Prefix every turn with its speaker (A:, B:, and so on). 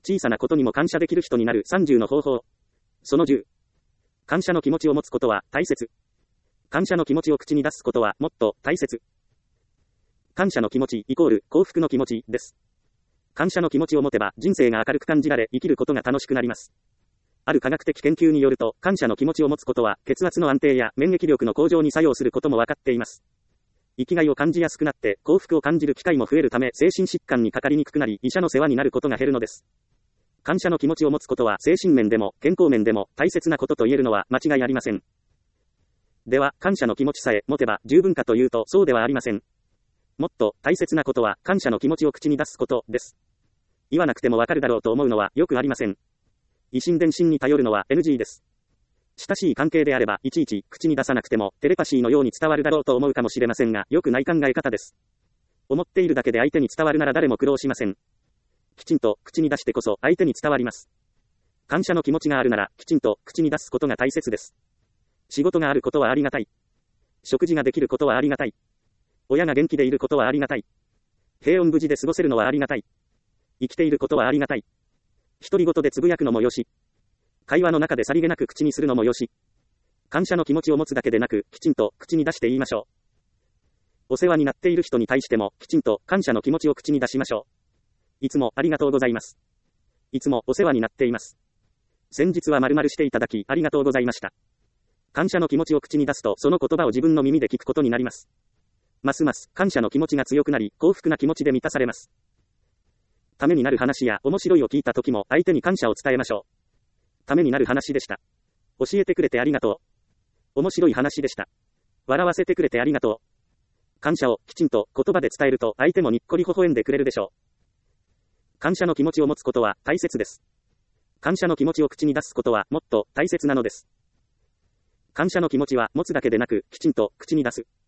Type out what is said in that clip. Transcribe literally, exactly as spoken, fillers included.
A: 小さなことにも感謝できる人になるさんじゅうの方法。そのじゅう。感謝の気持ちを持つことは大切。感謝の気持ちを口に出すことはもっと大切。感謝の気持ちイコール幸福の気持ちです。感謝の気持ちを持てば人生が明るく感じられ生きることが楽しくなります。ある科学的研究によると、感謝の気持ちを持つことは血圧の安定や免疫力の向上に作用することも分かっています。生きがいを感じやすくなって幸福を感じる機会も増えるため、精神疾患にかかりにくくなり医者の世話になることが減るのです。感謝の気持ちを持つことは精神面でも健康面でも大切なことと言えるのは間違いありません。では、感謝の気持ちさえ持てば十分かというとそうではありません。もっと大切なことは感謝の気持ちを口に出すことです。言わなくてもわかるだろうと思うのはよくありません。以心伝心に頼るのは エヌジー です。親しい関係であればいちいち口に出さなくてもテレパシーのように伝わるだろうと思うかもしれませんが、良くない考え方です。思っているだけで相手に伝わるなら誰も苦労しません。きちんと口に出してこそ相手に伝わります。感謝の気持ちがあるならきちんと口に出すことが大切です。仕事があることはありがたい。食事ができることはありがたい。親が元気でいることはありがたい。平穏無事で過ごせるのはありがたい。生きていることはありがたい。独り言でつぶやくのもよし。会話の中でさりげなく口にするのもよし。感謝の気持ちを持つだけでなく、きちんと口に出して言いましょう。お世話になっている人に対しても、きちんと感謝の気持ちを口に出しましょう。いつもありがとうございます。いつもお世話になっています。先日は〇〇していただき、ありがとうございました。感謝の気持ちを口に出すと、その言葉を自分の耳で聞くことになります。ますます感謝の気持ちが強くなり、幸福な気持ちで満たされます。ためになる話や面白いを聞いた時も相手に感謝を伝えましょう。ためになる話でした。教えてくれてありがとう。面白い話でした。笑わせてくれてありがとう。感謝をきちんと言葉で伝えると相手もにっこり微笑んでくれるでしょう。感謝の気持ちを持つことは大切です。感謝の気持ちを口に出すことはもっと大切なのです。感謝の気持ちは持つだけでなくきちんと口に出す。